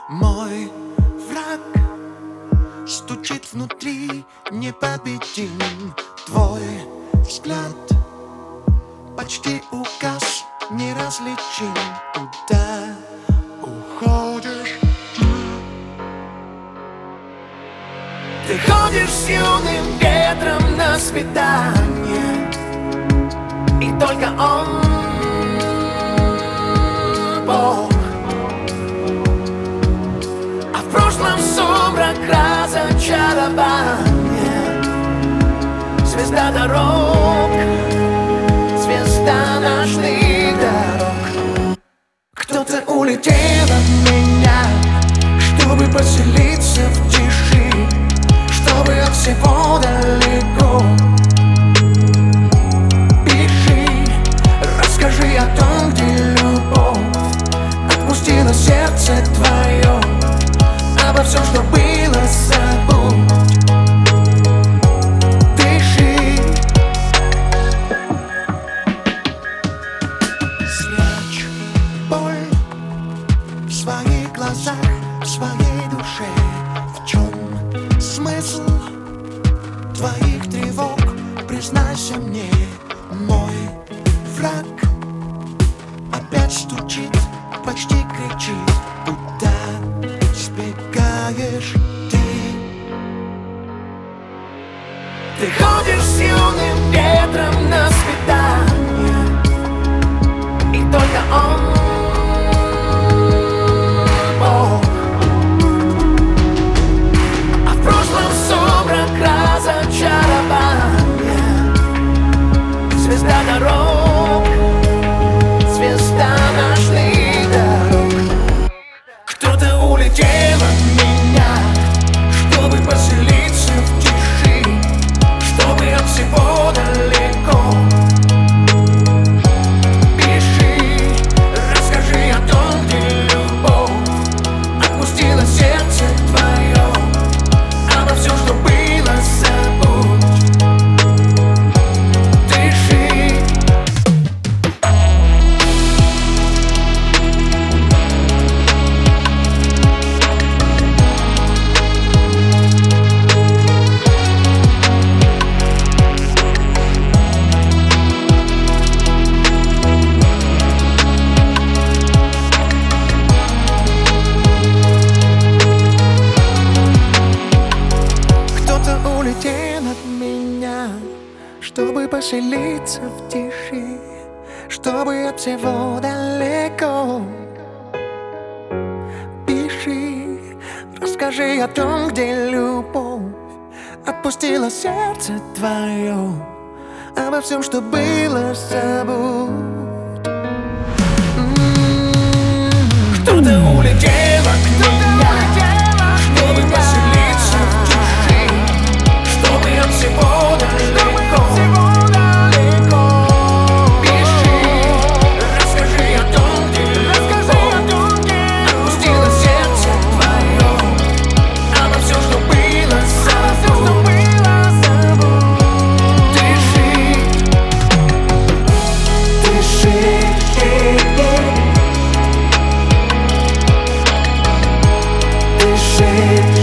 Мой враг стучит внутри, непобедим. Твой взгляд почти указ, неразличим. Куда уходишь? Ты ходишь с юным ветром на свидание, и только он Бог. А в прошлом сумрак разочарования, звезда дорог, звезда ночных дорог. Кто-то улетел от меня, чтобы поселиться в тиши, чтобы от всего далеко. Пиши, расскажи о том, где любовь отпустила сердце твое. Обо всем, что было, забудь. Дыши. Спрячь боль в своих глазах, в своей душе. В чем смысл твоих тревог? Признайся мне. Мой враг опять стучит, почти кричит. Куда сбегаешь ты? Ты ходишь с юным ветром на свидание, и только он Бог. А в прошлом сумрак разочарования, звезда дорог, звезда ночных дорог. Кто-то улетел от меня, чтобы поселиться в тиши, чтобы от всего далеко. Пиши, расскажи о том, где любовь отпустила сердце твое. Обо всем, что было, забудь. Дыши. Кто-то улетел от меня, чтобы поселиться в тиши, чтобы от всего далеко. Пиши, расскажи о том, где любовь отпустила сердце твое. Обо всем, что было, забудь. Кто-то улетел от меня, чтобы поселиться в тиши, чтобы от всего далеко. Пиши, расскажи о том, где любовь отпустила сердце твое. Обо всем, что было, забудь. Дыши. Дыши. Дыши.